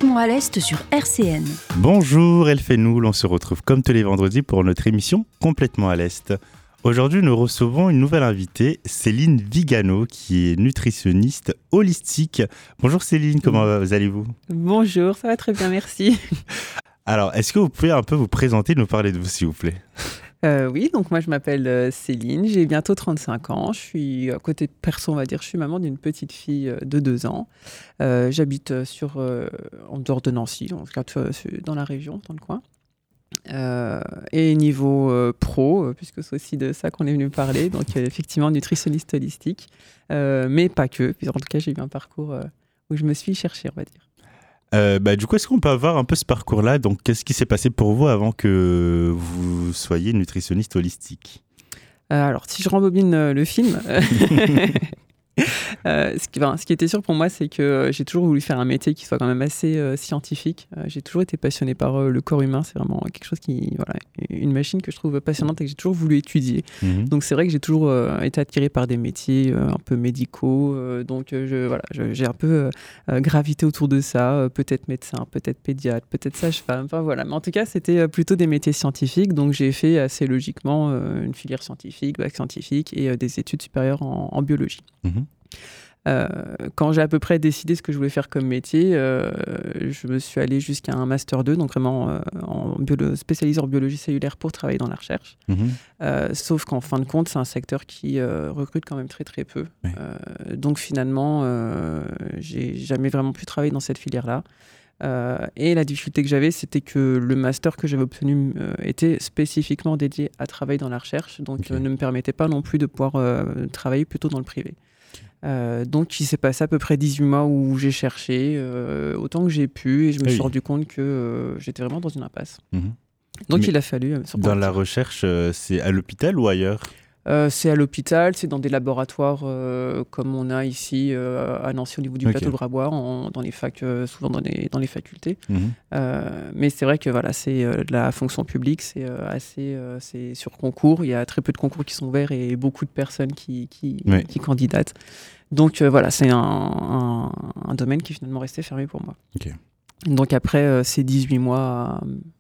Complètement à l'Est sur RCN. Bonjour Elfenoul, on se retrouve comme tous les vendredis pour notre émission Complètement à l'Est. Aujourd'hui, nous recevons une nouvelle invitée, Céline Vigano, qui est nutritionniste holistique. Bonjour Céline, comment allez-vous ? Bonjour, ça va très bien, merci. Alors, est-ce que vous pouvez un peu vous présenter, nous parler de vous, s'il vous plaît ? Oui, donc moi je m'appelle Céline, j'ai bientôt 35 ans. Je suis, à côté perso, on va dire, je suis maman d'une petite fille de 2 ans. J'habite en dehors de Nancy, en tout cas dans la région, dans le coin. Et niveau pro, puisque c'est aussi de ça qu'on est venu parler, donc effectivement nutritionniste holistique, mais pas que, puis en tout cas j'ai eu un parcours où je me suis cherchée, on va dire. Du coup, est-ce qu'on peut avoir un peu ce parcours-là ? Donc, qu'est-ce qui s'est passé pour vous avant que vous soyez nutritionniste holistique ? Alors, si je rembobine le film, ce qui était sûr pour moi, c'est que j'ai toujours voulu faire un métier qui soit quand même assez scientifique. J'ai toujours été passionnée par le corps humain. C'est vraiment quelque chose une machine que je trouve passionnante et que j'ai toujours voulu étudier. Donc c'est vrai que j'ai toujours été attirée par des métiers un peu médicaux. J'ai un peu gravité autour de ça. Peut-être médecin, peut-être pédiatre, peut-être sage-femme. Enfin voilà. Mais en tout cas, c'était plutôt des métiers scientifiques. Donc j'ai fait assez logiquement une filière scientifique, bac scientifique et des études supérieures en biologie. Quand j'ai à peu près décidé ce que je voulais faire comme métier, je me suis allée jusqu'à un Master 2, donc vraiment spécialisé en biologie cellulaire pour travailler dans la recherche. Sauf qu'en fin de compte, c'est un secteur qui recrute quand même très très peu. Oui. Donc finalement, j'ai jamais vraiment pu travailler dans cette filière-là. Et la difficulté que j'avais, c'était que le master que j'avais obtenu était spécifiquement dédié à travailler dans la recherche, donc ne me permettait pas non plus de pouvoir travailler plutôt dans le privé. Donc il s'est passé à peu près 18 mois où j'ai cherché autant que j'ai pu et je me suis rendu compte que j'étais vraiment dans une impasse. Donc il a fallu... Dans la recherche, c'est à l'hôpital ou ailleurs ? C'est à l'hôpital, c'est dans des laboratoires comme on a ici à Nancy au niveau du plateau de Brabois, dans les facs, souvent dans les facultés. Mais c'est vrai que voilà, c'est de la fonction publique, c'est c'est sur concours. Il y a très peu de concours qui sont ouverts et beaucoup de personnes qui candidatent. Donc voilà, c'est un domaine qui est finalement resté fermé pour moi. Donc après ces 18 mois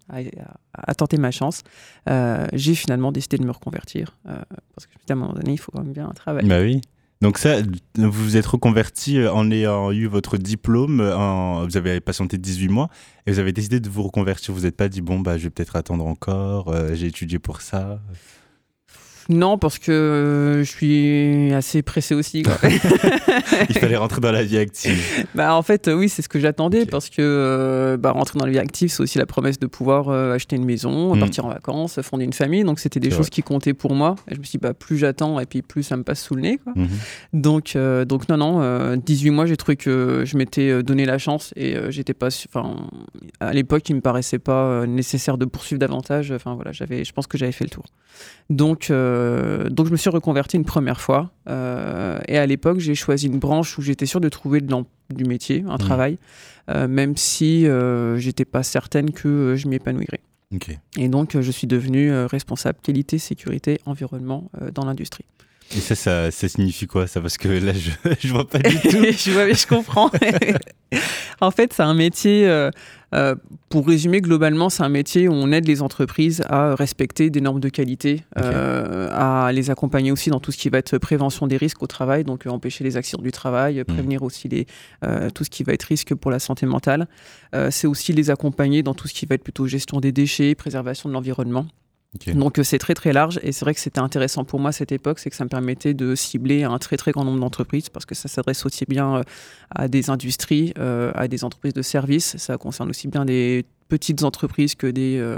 à tenter ma chance, j'ai finalement décidé de me reconvertir. Parce que à un moment donné, il faut quand même bien un travail. Bah oui. Donc ça, vous vous êtes reconverti en ayant eu votre diplôme, vous avez patienté 18 mois et vous avez décidé de vous reconvertir. Vous n'êtes pas dit, je vais peut-être attendre encore, j'ai étudié pour ça. Non, parce que je suis assez pressé aussi. Il fallait rentrer dans la vie active. En fait, oui, c'est ce que j'attendais parce que rentrer dans la vie active, c'est aussi la promesse de pouvoir acheter une maison, partir en vacances, fonder une famille. Donc, c'était des choses qui comptaient pour moi. Et je me suis dit, plus j'attends et puis plus ça me passe sous le nez. Donc, non, 18 mois, j'ai trouvé que je m'étais donné la chance et j'étais pas... à l'époque, il me paraissait pas nécessaire de poursuivre davantage. Je pense que j'avais fait le tour. Donc, je me suis reconverti une première fois et à l'époque j'ai choisi une branche où j'étais sûre de trouver du métier, un travail, même si j'étais pas certaine que je m'y épanouirais. Et donc je suis devenue responsable qualité, sécurité, environnement dans l'industrie. Et ça signifie quoi ça ? Parce que là je vois pas du tout. Je comprends. En fait, c'est un métier, pour résumer globalement, c'est un métier où on aide les entreprises à respecter des normes de qualité, à les accompagner aussi dans tout ce qui va être prévention des risques au travail, donc empêcher les accidents du travail, prévenir aussi tout ce qui va être risque pour la santé mentale. C'est aussi les accompagner dans tout ce qui va être plutôt gestion des déchets, préservation de l'environnement. Donc c'est très très large et c'est vrai que c'était intéressant pour moi à cette époque, c'est que ça me permettait de cibler un très très grand nombre d'entreprises parce que ça s'adresse aussi bien à des industries, à des entreprises de services, ça concerne aussi bien des petites entreprises que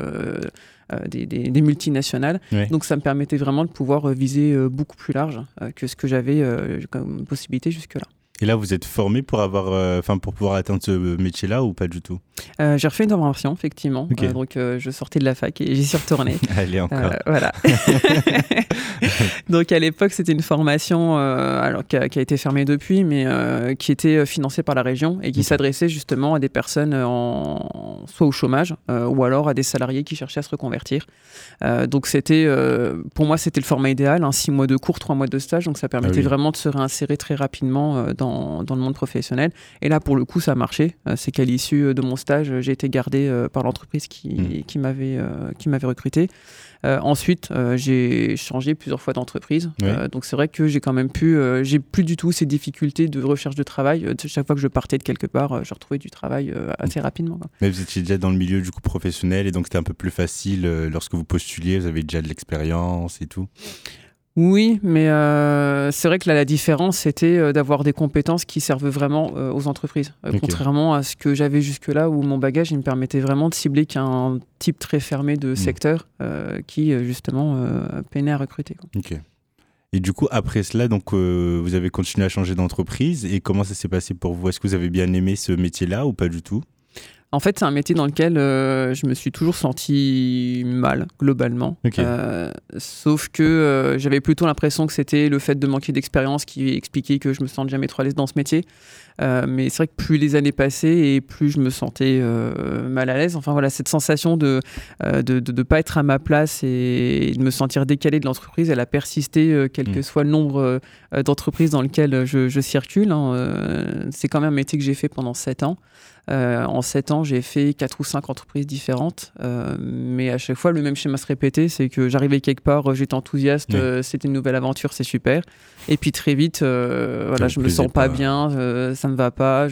des multinationales. Donc ça me permettait vraiment de pouvoir viser beaucoup plus large que ce que j'avais comme possibilité jusque-là. Et là, vous êtes formé pour pouvoir atteindre ce métier-là ou pas du tout ? J'ai refait une formation, effectivement. Donc, je sortais de la fac et j'y suis retournée. Allez, encore. Voilà. Donc, à l'époque, c'était une formation qui a été fermée depuis, mais qui était financée par la région et qui s'adressait justement à des personnes soit au chômage ou alors à des salariés qui cherchaient à se reconvertir. Donc, pour moi, c'était le format idéal, 6 mois de cours, 3 mois de stage. Donc, ça permettait vraiment de se réinsérer très rapidement dans le monde professionnel. Et là, pour le coup, ça a marché. C'est qu'à l'issue de mon stage, j'ai été gardé par l'entreprise qui m'avait recruté. Ensuite, j'ai changé plusieurs fois d'entreprise. Donc, c'est vrai que j'ai quand même j'ai plus du tout ces difficultés de recherche de travail. Chaque fois que je partais de quelque part, je retrouvais du travail assez rapidement. Quoi. Mais vous étiez déjà dans le milieu du coup professionnel et donc c'était un peu plus facile lorsque vous postuliez, vous avez déjà de l'expérience et tout. Oui, mais c'est vrai que là, la différence, c'était d'avoir des compétences qui servent vraiment aux entreprises. Contrairement à ce que j'avais jusque-là, où mon bagage, il me permettait vraiment de cibler qu'un type très fermé de secteur qui, justement, peinait à recruter. Quoi. Ok. Et du coup, après cela, donc, vous avez continué à changer d'entreprise. Et comment ça s'est passé pour vous ? Est-ce que vous avez bien aimé ce métier-là ou pas du tout ? En fait, c'est un métier dans lequel je me suis toujours senti mal, globalement. Sauf que j'avais plutôt l'impression que c'était le fait de manquer d'expérience qui expliquait que je me sentais jamais trop à l'aise dans ce métier. Mais c'est vrai que plus les années passaient et plus je me sentais mal à l'aise. Enfin voilà, cette sensation de pas être à ma place et de me sentir décalé de l'entreprise, elle a persisté quel que soit le nombre d'entreprises dans lesquelles je circule. C'est quand même un métier que j'ai fait pendant 7 ans. En 7 ans, j'ai fait 4 ou 5 entreprises différentes, mais à chaque fois, le même schéma se répétait, c'est que j'arrivais quelque part, j'étais enthousiaste, c'était une nouvelle aventure, c'est super. Et puis très vite, je me sens pas bien, ça me va pas.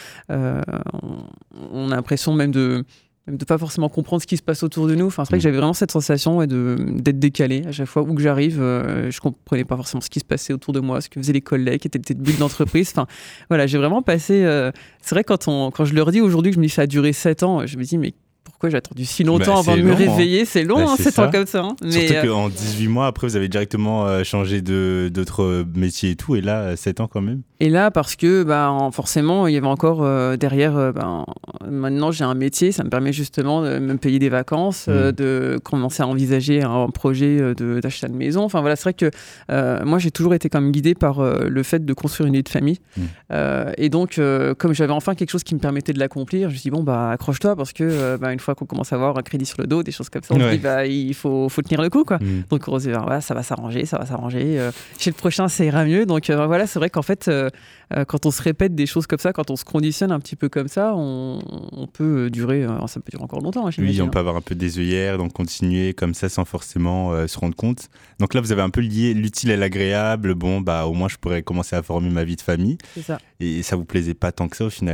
On a l'impression même de pas forcément comprendre ce qui se passe autour de nous. Enfin, c'est vrai que j'avais vraiment cette sensation d'être décalé à chaque fois où que j'arrive. Je comprenais pas forcément ce qui se passait autour de moi, ce que faisaient les collègues, qui étaient le but de l'entreprise. Enfin, voilà, j'ai vraiment passé... c'est vrai, quand je leur dis aujourd'hui que je me dis ça a duré 7 ans, je me dis mais pourquoi j'ai attendu si longtemps avant de me réveiller ? C'est long, 7 ans comme ça. Surtout qu'en 18 mois, après, vous avez directement changé d'autres métiers et tout. Et là, 7 ans quand même. Et là, parce que forcément, il y avait encore derrière, maintenant j'ai un métier, ça me permet justement de me payer des vacances, de commencer à envisager un projet d'achat de maison. Enfin voilà, c'est vrai que moi j'ai toujours été quand même guidé par le fait de construire une vie de famille. Et donc, comme j'avais enfin quelque chose qui me permettait de l'accomplir, je me suis dit, accroche-toi parce que une fois qu'on commence à avoir un crédit sur le dos, des choses comme ça, on se dit, il faut tenir le coup, quoi. Donc on se dit, ça va s'arranger. Chez le prochain, ça ira mieux. Donc voilà, c'est vrai qu'en fait, quand on se répète des choses comme ça, quand on se conditionne un petit peu comme ça, on peut durer, ça peut durer encore longtemps. Oui, on peut avoir un peu des œillères, donc continuer comme ça sans forcément se rendre compte. Donc là, vous avez un peu lié l'utile à l'agréable. Bon, au moins, je pourrais commencer à former ma vie de famille. C'est ça. Et ça vous plaisait pas tant que ça au final ?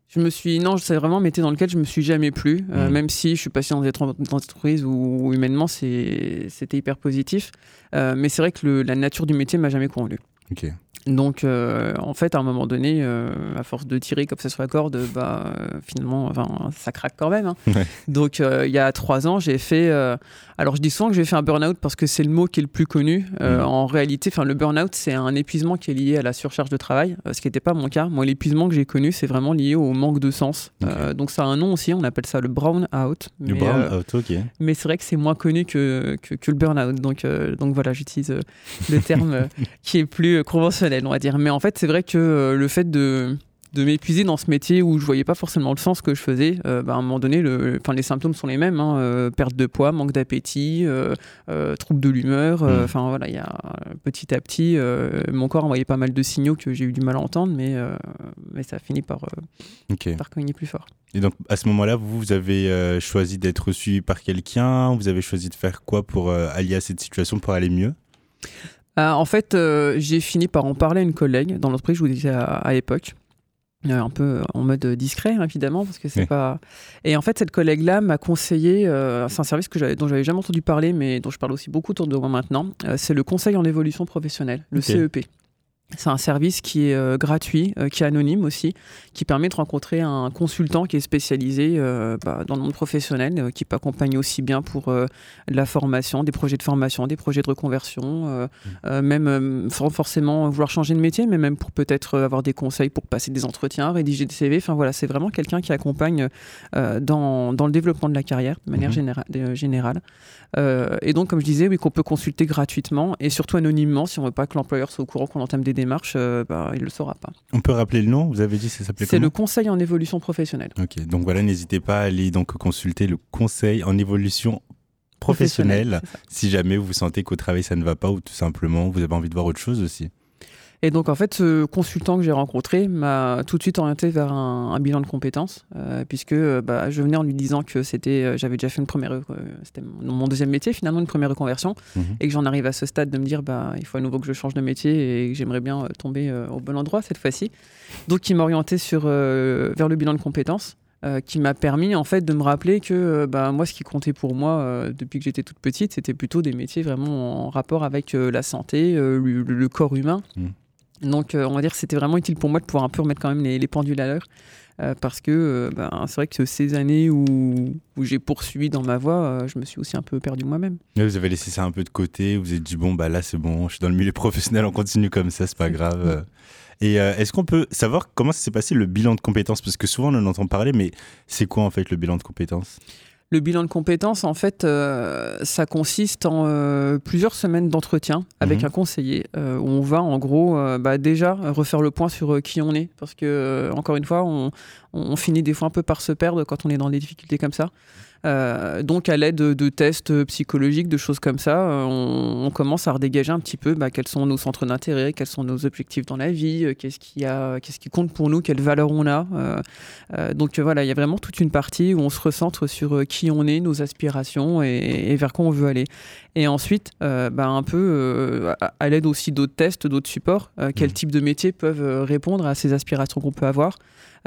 C'est vraiment un métier dans lequel je me suis jamais plu, même si je suis passé dans des entreprises où humainement c'était hyper positif. Mais c'est vrai que la nature du métier m'a jamais convenu. Ok. Donc, en fait, à un moment donné, à force de tirer comme ça sur la corde, finalement, ça craque quand même. Hein. Ouais. Donc, il y a 3 ans, j'ai fait... alors, je dis souvent que j'ai fait un burn-out parce que c'est le mot qui est le plus connu. En réalité, le burn-out, c'est un épuisement qui est lié à la surcharge de travail, ce qui n'était pas mon cas. Moi, l'épuisement que j'ai connu, c'est vraiment lié au manque de sens. Okay. Donc, ça a un nom aussi, on appelle ça le brown-out. Le brown-out, ok. Mais c'est vrai que c'est moins connu que le burn-out. Donc voilà, j'utilise le terme qui est plus conventionnel, on va dire. Mais en fait, c'est vrai que le fait de m'épuiser dans ce métier où je voyais pas forcément le sens que je faisais, à un moment donné, les symptômes sont les mêmes. Perte de poids, manque d'appétit, trouble de l'humeur. Voilà, il y a petit à petit, mon corps envoyait pas mal de signaux que j'ai eu du mal à entendre, mais ça a fini par cogner plus fort. Et donc, à ce moment-là, vous avez choisi d'être suivi par quelqu'un. Vous avez choisi de faire quoi pour allier à cette situation, pour aller mieux ? En fait, j'ai fini par en parler à une collègue dans l'entreprise où j'étais à l'époque. Un peu en mode discret, évidemment, parce que c'est pas... Et en fait, cette collègue-là m'a conseillé, c'est un service dont j'avais jamais entendu parler, mais dont je parle aussi beaucoup autour de moi maintenant, c'est le conseil en évolution professionnelle, le CEP. C'est un service qui est gratuit, qui est anonyme aussi, qui permet de rencontrer un consultant qui est spécialisé dans le monde professionnel, qui peut accompagner aussi bien pour la formation, des projets de formation, des projets de reconversion, même sans forcément vouloir changer de métier, mais même pour peut-être avoir des conseils pour passer des entretiens, rédiger des CV. Enfin voilà, c'est vraiment quelqu'un qui accompagne dans le développement de la carrière de manière générale. Et donc, comme je disais, oui, qu'on peut consulter gratuitement et surtout anonymement si on ne veut pas que l'employeur soit au courant qu'on entame des démarches, il ne le saura pas. On peut rappeler le nom ? Vous avez dit que ça s'appelait comment ? C'est le conseil en évolution professionnelle. Ok, donc voilà, n'hésitez pas à aller donc consulter le conseil en évolution professionnelle si jamais vous sentez qu'au travail ça ne va pas ou tout simplement vous avez envie de voir autre chose aussi. Et donc, en fait, ce consultant que j'ai rencontré m'a tout de suite orienté vers un bilan de compétences, puisque je venais en lui disant que j'avais déjà fait c'était mon deuxième métier, finalement, une première reconversion, et que j'en arrive à ce stade de me dire, il faut à nouveau que je change de métier et que j'aimerais bien tomber au bon endroit cette fois-ci. Donc, il m'a orienté vers le bilan de compétences. Qui m'a permis en fait de me rappeler que moi ce qui comptait pour moi depuis que j'étais toute petite, c'était plutôt des métiers vraiment en rapport avec la santé, le corps humain. Donc on va dire que c'était vraiment utile pour moi de pouvoir un peu remettre quand même les pendules à l'heure, parce que c'est vrai que ces années où j'ai poursuivi dans ma voie, je me suis aussi un peu perdu moi-même. Vous avez laissé ça un peu de côté, vous vous êtes dit là c'est bon, je suis dans le milieu professionnel, on continue comme ça, c'est pas grave. Et est-ce qu'on peut savoir comment ça s'est passé le bilan de compétences? Parce que souvent on en entend parler, mais c'est quoi en fait le bilan de compétences? Le bilan de compétences, en fait, ça consiste en plusieurs semaines d'entretien avec un conseiller où on va en gros déjà refaire le point sur qui on est. Parce que, encore une fois, on finit des fois un peu par se perdre quand on est dans des difficultés comme ça. Donc à l'aide de tests psychologiques, de choses comme ça, on commence à redégager un petit peu quels sont nos centres d'intérêt, quels sont nos objectifs dans la vie, qu'est-ce qui compte pour nous, quelles valeurs on a. Donc voilà, il y a vraiment toute une partie où on se recentre sur qui on est, nos aspirations et vers quoi on veut aller. Et ensuite, un peu à l'aide aussi d'autres tests, d'autres supports, quels types de métiers peuvent répondre à ces aspirations qu'on peut avoir.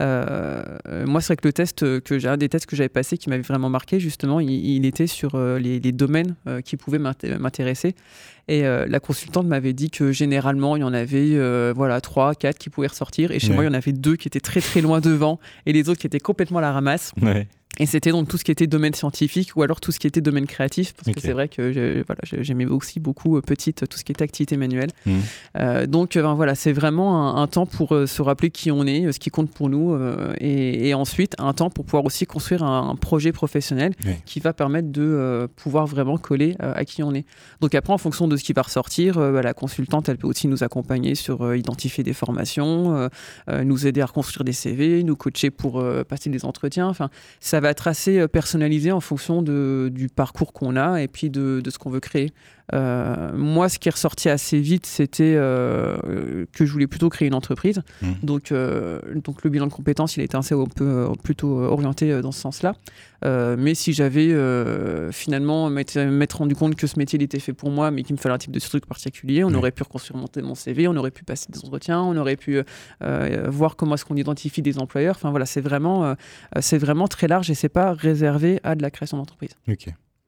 Moi, c'est vrai que un des tests que j'avais passé qui m'avait vraiment marqué, justement, il était sur les domaines qui pouvaient m'intéresser. Et la consultante m'avait dit que généralement, il y en avait 3, 4 qui pouvaient ressortir. Et chez moi, il y en avait 2 qui étaient très très loin devant et les autres qui étaient complètement à la ramasse. Ouais. Et c'était donc tout ce qui était domaine scientifique ou alors tout ce qui était domaine créatif, parce que c'est vrai que j'aimais aussi beaucoup petite tout ce qui était activité manuelle. Donc c'est vraiment un temps pour se rappeler qui on est, ce qui compte pour nous, et ensuite un temps pour pouvoir aussi construire un projet professionnel qui va permettre de pouvoir vraiment coller à qui on est. Donc après, en fonction de ce qui va ressortir, la consultante, elle peut aussi nous accompagner sur identifier des formations, nous aider à reconstruire des CV, nous coacher pour passer des entretiens. Enfin, ça va être assez personnalisé en fonction du parcours qu'on a et puis de ce qu'on veut créer. Moi, ce qui est ressorti assez vite, c'était que je voulais plutôt créer une entreprise. Donc le bilan de compétences, il était plutôt orienté dans ce sens-là. Mais si j'avais finalement m'être rendu compte que ce métier il était fait pour moi, mais qu'il me fallait un type de truc particulier, on aurait pu reconstruire mon CV, on aurait pu passer des entretiens, on aurait pu voir comment est-ce qu'on identifie des employeurs. Enfin voilà, c'est vraiment très large et c'est pas réservé à de la création d'entreprise. Ok.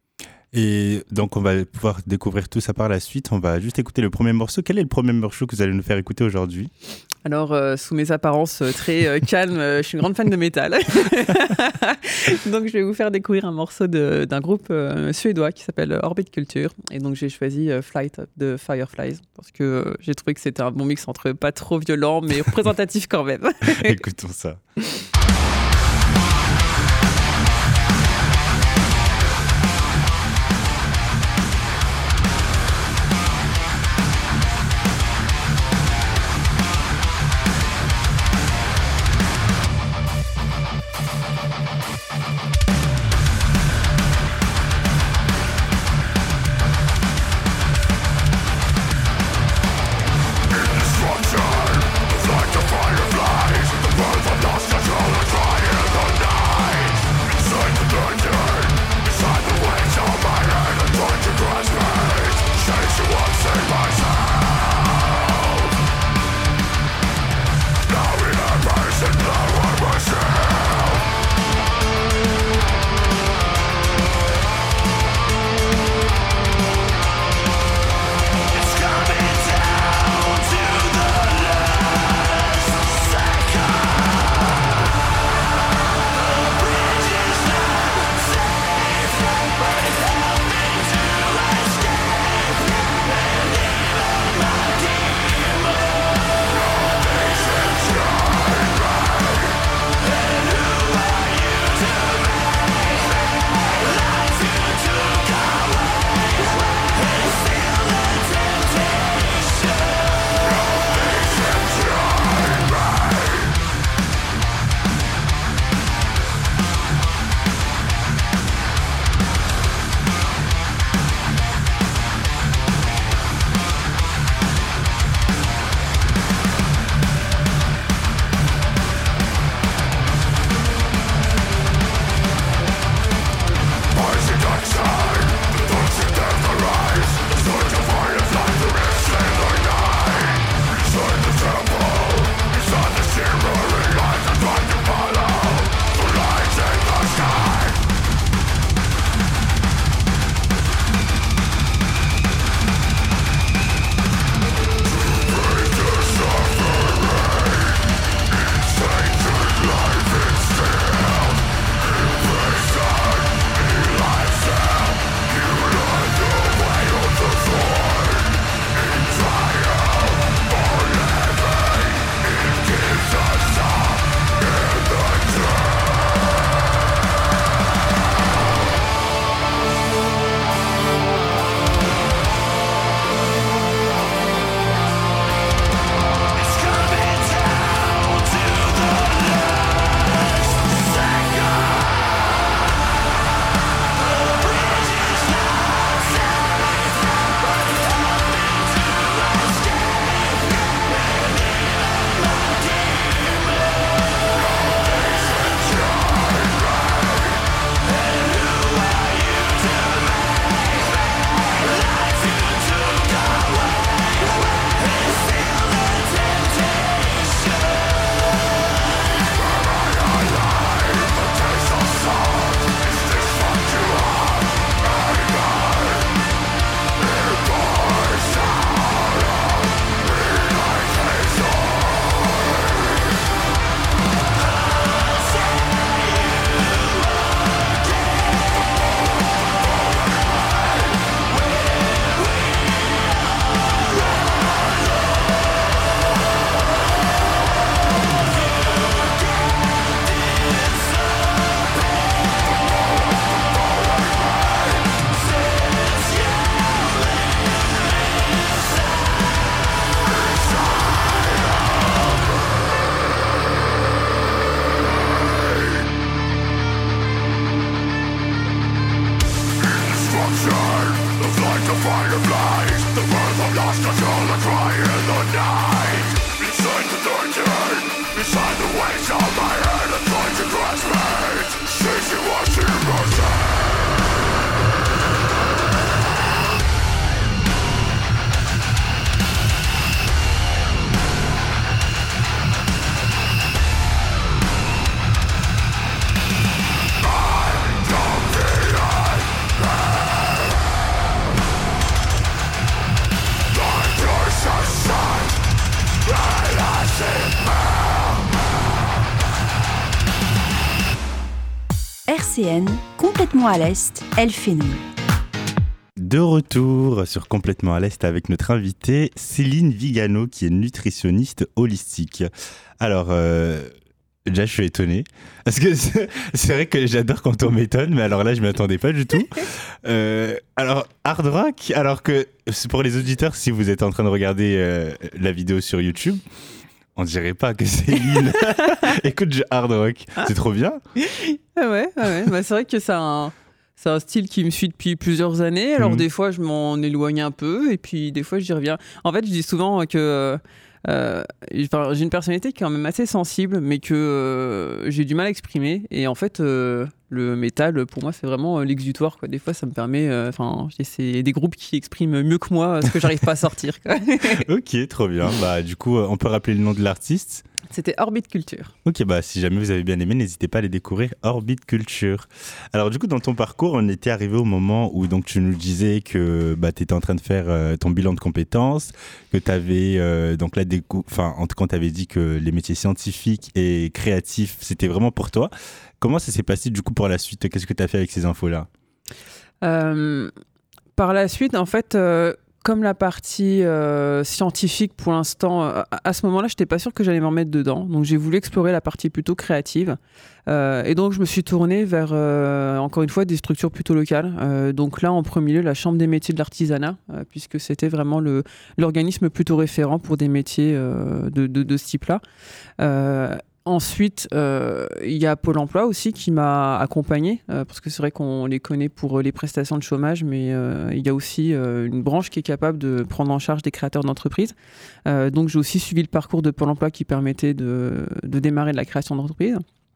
Et donc, on va pouvoir découvrir tout ça par la suite. On va juste écouter le premier morceau. Quel est le premier morceau que vous allez nous faire écouter aujourd'hui ? Alors, sous mes apparences très calmes, je suis une grande fan de métal. Donc, je vais vous faire découvrir un morceau d'un groupe suédois qui s'appelle Orbit Culture. Et donc, j'ai choisi Flight de Fireflies parce que j'ai trouvé que c'était un bon mix entre pas trop violent, mais représentatif quand même. Écoutons ça. Like the fireflies, the world of lost control. RCN, complètement à l'Est, Elfenoul. De retour sur Complètement à l'Est avec notre invitée Céline Vigano qui est nutritionniste holistique. Alors, déjà je suis étonné parce que c'est vrai que j'adore quand on m'étonne, mais alors là je ne m'y attendais pas du tout. Alors, hard rock, alors que pour les auditeurs, si vous êtes en train de regarder la vidéo sur YouTube, on dirait pas que Céline écoute du hard rock. C'est trop bien. Ah ouais. Bah, c'est vrai que c'est un style qui me suit depuis plusieurs années. Alors des fois, je m'en éloigne un peu et puis des fois, j'y reviens. En fait, je dis souvent que j'ai une personnalité qui est quand même assez sensible, mais que j'ai du mal à exprimer. Et en fait, le métal, pour moi, c'est vraiment l'exutoire, quoi. Des fois, ça me permet... c'est des groupes qui expriment mieux que moi ce que j'arrive pas à sortir, quoi. Ok, trop bien. Bah, du coup, on peut rappeler le nom de l'artiste ? C'était Orbit Culture. Ok, bah si jamais vous avez bien aimé, n'hésitez pas à aller découvrir Orbit Culture. Alors du coup, dans ton parcours, on était arrivé au moment où donc, tu nous disais que tu étais en train de faire ton bilan de compétences, que tu avais, donc là, en tout cas, tu avais dit que les métiers scientifiques et créatifs, c'était vraiment pour toi. Comment ça s'est passé du coup pour la suite ? Qu'est-ce que tu as fait avec ces infos-là ? Par la suite, en fait... Comme la partie scientifique, pour l'instant, à ce moment-là, je n'étais pas sûre que j'allais m'en mettre dedans. Donc, j'ai voulu explorer la partie plutôt créative. Et donc, je me suis tournée vers, encore une fois, des structures plutôt locales. Donc là, en premier lieu, la Chambre des métiers de l'artisanat, puisque c'était vraiment l'organisme plutôt référent pour des métiers de ce type-là. Ensuite, il y a Pôle emploi aussi qui m'a accompagné, parce que c'est vrai qu'on les connaît pour les prestations de chômage, mais il y a aussi une branche qui est capable de prendre en charge des créateurs d'entreprises. Donc j'ai aussi suivi le parcours de Pôle emploi qui permettait de démarrer de la création d'entreprise.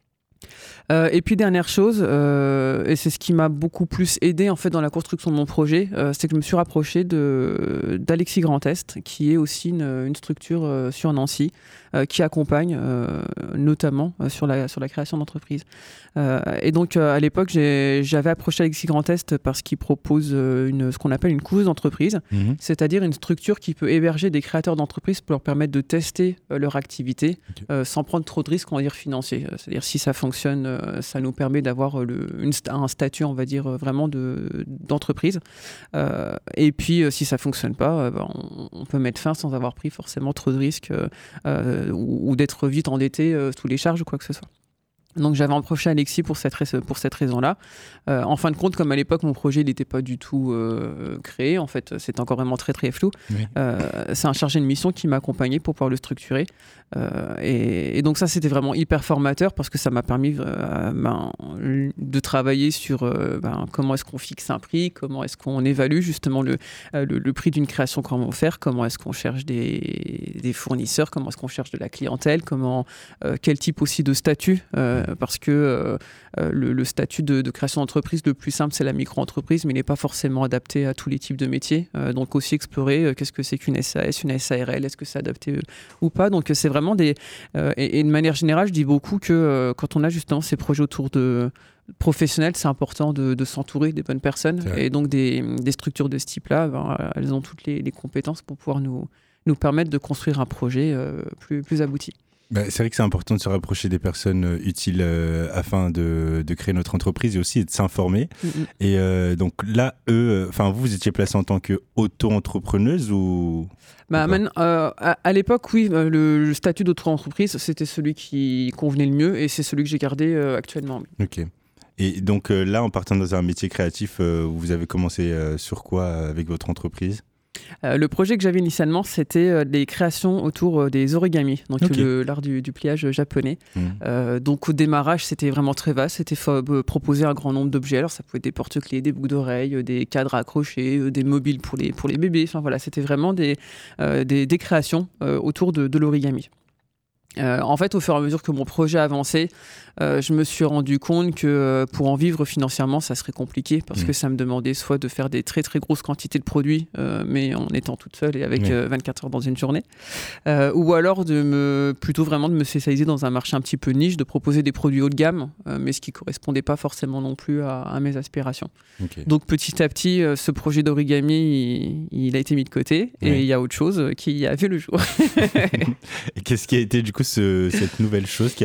Et puis dernière chose, et c'est ce qui m'a beaucoup plus aidé en fait dans la construction de mon projet, c'est que je me suis rapproché d'Alexis Grand Est, qui est aussi une structure sur Nancy, qui accompagne notamment sur la création d'entreprises. Et donc à l'époque, j'avais approché Alexis Grand Est parce qu'il propose ce qu'on appelle une couveuse d'entreprise, c'est-à-dire une structure qui peut héberger des créateurs d'entreprises pour leur permettre de tester leur activité sans prendre trop de risques, on va dire, financiers. C'est-à-dire si ça fonctionne, ça nous permet d'avoir un statut, on va dire, vraiment d'entreprise. Et puis si ça fonctionne pas, on peut mettre fin sans avoir pris forcément trop de risques ou d'être vite endetté sous les charges ou quoi que ce soit. Donc j'avais approché Alexis pour cette raison-là. En fin de compte, comme à l'époque mon projet n'était pas du tout créé, en fait c'était encore vraiment très très flou, oui. C'est un chargé de mission qui m'a accompagné pour pouvoir le structurer. Et donc ça c'était vraiment hyper formateur parce que ça m'a permis de travailler sur comment est-ce qu'on fixe un prix, comment est-ce qu'on évalue justement le prix d'une création qu'on va faire, comment est-ce qu'on cherche des fournisseurs, comment est-ce qu'on cherche de la clientèle, quel type aussi de statut, parce que le statut de création d'entreprise le plus simple c'est la micro-entreprise, mais il n'est pas forcément adapté à tous les types de métiers. Donc aussi explorer qu'est-ce que c'est qu'une SAS, une SARL, est-ce que c'est adapté ou pas. Donc c'est vraiment et de manière générale je dis beaucoup que quand on a justement ces projets autour de professionnels, c'est important de s'entourer des bonnes personnes, et donc des structures de ce type-là, elles ont toutes les compétences pour pouvoir nous permettre de construire un projet plus abouti. C'est vrai que c'est important de se rapprocher des personnes utiles afin de créer notre entreprise et aussi de s'informer. Et donc là, vous étiez placée en tant qu'auto-entrepreneuse ou maintenant, à l'époque, oui, le statut d'auto-entreprise, c'était celui qui convenait le mieux et c'est celui que j'ai gardé actuellement. Ok. Et donc là, en partant dans un métier créatif, vous avez commencé sur quoi avec votre entreprise ? Le projet que j'avais initialement, c'était des créations autour des origamis, donc l'art du pliage japonais. Donc au démarrage, c'était vraiment très vaste. C'était proposer un grand nombre d'objets. Alors ça pouvait être des porte-clés, des boucles d'oreilles, des cadres accrochés, des mobiles pour les bébés. Enfin voilà, c'était vraiment des créations autour de l'origami. En fait, au fur et à mesure que mon projet avançait, je me suis rendu compte que pour en vivre financièrement, ça serait compliqué parce que ça me demandait soit de faire des très très grosses quantités de produits, mais en étant toute seule et avec 24 heures dans une journée, ou alors plutôt vraiment de me spécialiser dans un marché un petit peu niche, de proposer des produits haut de gamme, mais ce qui correspondait pas forcément non plus à mes aspirations. Donc petit à petit, ce projet d'origami, il a été mis de côté et il y a autre chose qui a vu le jour. Et qu'est-ce qui a été du coup cette nouvelle chose qui a vu le jour ?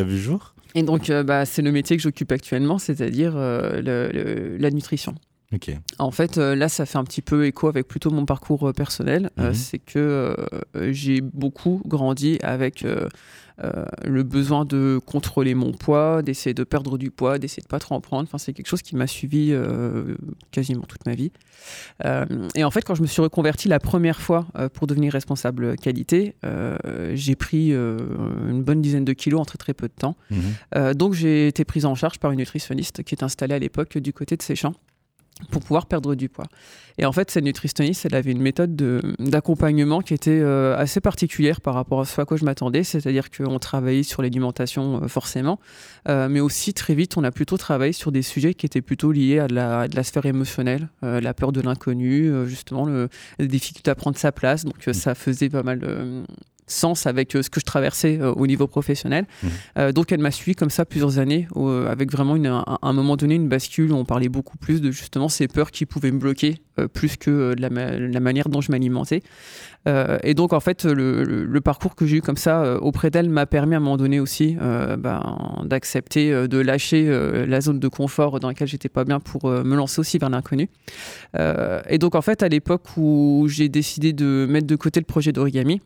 Et donc, c'est le métier que j'occupe actuellement, c'est-à-dire la nutrition. Ok. En fait, là, ça fait un petit peu écho avec plutôt mon parcours personnel. C'est que j'ai beaucoup grandi avec le besoin de contrôler mon poids, d'essayer de perdre du poids, d'essayer de pas trop en prendre. Enfin, c'est quelque chose qui m'a suivi quasiment toute ma vie. Et en fait, quand je me suis reconverti la première fois pour devenir responsable qualité, j'ai pris une bonne dizaine de kilos en très très peu de temps. Donc, j'ai été prise en charge par une nutritionniste qui est installée à l'époque du côté de Séchamps, pour pouvoir perdre du poids. Et en fait, cette nutritionniste, elle avait une méthode d'accompagnement qui était assez particulière par rapport à ce à quoi je m'attendais, c'est-à-dire qu'on travaillait sur l'alimentation forcément, mais aussi très vite, on a plutôt travaillé sur des sujets qui étaient plutôt liés à de la sphère émotionnelle, la peur de l'inconnu, justement, la difficulté à prendre sa place, donc ça faisait pas mal sens avec ce que je traversais au niveau professionnel. Donc elle m'a suivi comme ça plusieurs années, avec vraiment à un moment donné une bascule où on parlait beaucoup plus de justement ces peurs qui pouvaient me bloquer plus que de la manière dont je m'alimentais. Et donc en fait le parcours que j'ai eu comme ça auprès d'elle m'a permis à un moment donné aussi d'accepter de lâcher la zone de confort dans laquelle j'étais pas bien pour me lancer aussi vers l'inconnu. Et donc en fait à l'époque où j'ai décidé de mettre de côté le projet d'origami,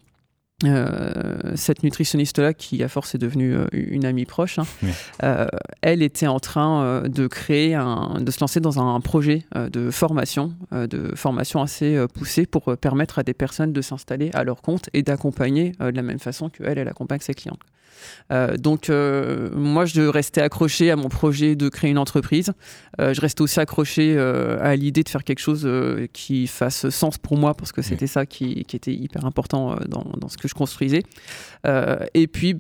cette nutritionniste-là, qui à force est devenue une amie proche, elle était en train de se lancer dans un projet de formation assez poussé pour permettre à des personnes de s'installer à leur compte et d'accompagner de la même façon qu'elle accompagne ses clients. Donc moi je restais accroché à mon projet de créer une entreprise, je restais aussi accroché à l'idée de faire quelque chose qui fasse sens pour moi, parce que c'était ça qui était hyper important dans ce que je construisais, et puis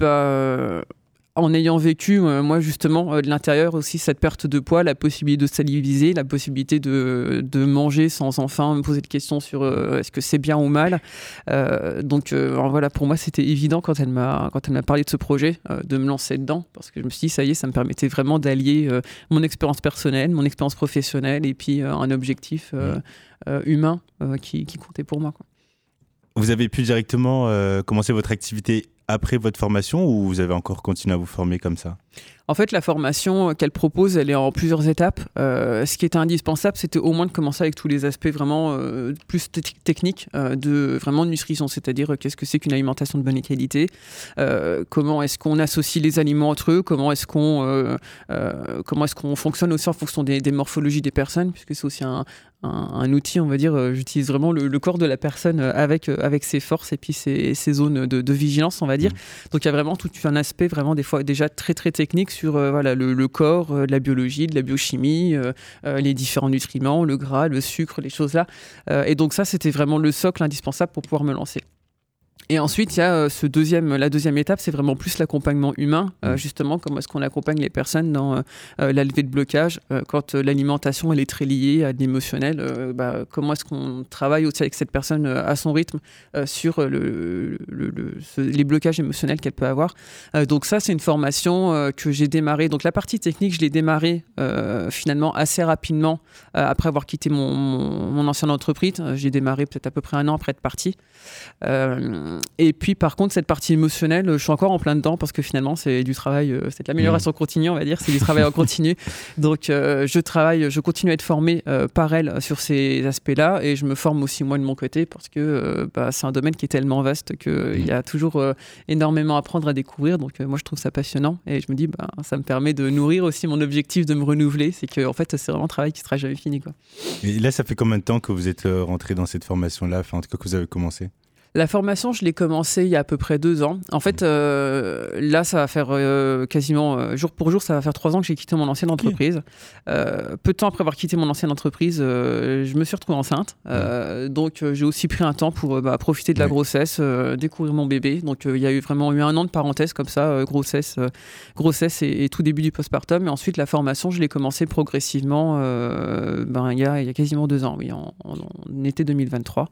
en ayant vécu, moi justement, de l'intérieur aussi, cette perte de poids, la possibilité de saliviser, la possibilité de manger sans enfin me poser de questions sur est-ce que c'est bien ou mal. Donc voilà, pour moi, c'était évident quand elle m'a parlé de ce projet, de me lancer dedans, parce que je me suis dit, ça y est, ça me permettait vraiment d'allier mon expérience personnelle, mon expérience professionnelle, et puis un objectif humain qui comptait pour moi, quoi. Vous avez pu directement commencer votre activité après votre formation, ou vous avez encore continué à vous former comme ça ? En fait, la formation qu'elle propose, elle est en plusieurs étapes. Ce qui était indispensable, c'était au moins de commencer avec tous les aspects vraiment plus techniques de vraiment nutrition, c'est-à-dire qu'est-ce que c'est qu'une alimentation de bonne qualité, comment est-ce qu'on associe les aliments entre eux, comment est-ce qu'on fonctionne aussi en fonction des morphologies des personnes, puisque c'est aussi un outil, on va dire, j'utilise vraiment le corps de la personne avec ses forces et puis ses zones de vigilance, on va dire. Donc il y a vraiment tout un aspect vraiment des fois déjà très très technique sur le corps, la biologie, de la biochimie, les différents nutriments, le gras, le sucre, les choses là. Et donc ça, c'était vraiment le socle indispensable pour pouvoir me lancer. Et ensuite, il y a la deuxième étape, c'est vraiment plus l'accompagnement humain, justement, comment est-ce qu'on accompagne les personnes dans la levée de blocage, quand l'alimentation elle est très liée à de l'émotionnel, comment est-ce qu'on travaille aussi avec cette personne à son rythme sur les blocages émotionnels qu'elle peut avoir. Donc ça, c'est une formation que j'ai démarrée. Donc la partie technique, je l'ai démarrée finalement assez rapidement après avoir quitté mon ancienne entreprise. J'ai démarré peut-être à peu près 1 an après être parti. Et puis par contre cette partie émotionnelle, je suis encore en plein dedans, parce que finalement c'est du travail, c'est de l'amélioration continue, on va dire, c'est du travail en continu. Donc je continue à être formé par elle sur ces aspects-là, et je me forme aussi moi de mon côté, parce que c'est un domaine qui est tellement vaste qu'il y a toujours énormément à apprendre, à découvrir. Donc moi je trouve ça passionnant, et je me dis ça me permet de nourrir aussi mon objectif de me renouveler. C'est que en fait c'est vraiment un travail qui sera jamais fini, quoi. Et là, ça fait combien de temps que vous êtes rentré dans cette formation-là, enfin en tout cas que vous avez commencé ? La formation, je l'ai commencé il y a à peu près 2 ans. En fait, là, ça va faire quasiment jour pour jour, ça va faire 3 ans que j'ai quitté mon ancienne entreprise. Peu de temps après avoir quitté mon ancienne entreprise, je me suis retrouvée enceinte. Donc, j'ai aussi pris un temps pour profiter de la grossesse, découvrir mon bébé. Donc, il y a eu vraiment 1 an de parenthèse comme ça, grossesse et tout début du postpartum. Et ensuite, la formation, je l'ai commencé progressivement il y a quasiment 2 ans, oui, en été 2023.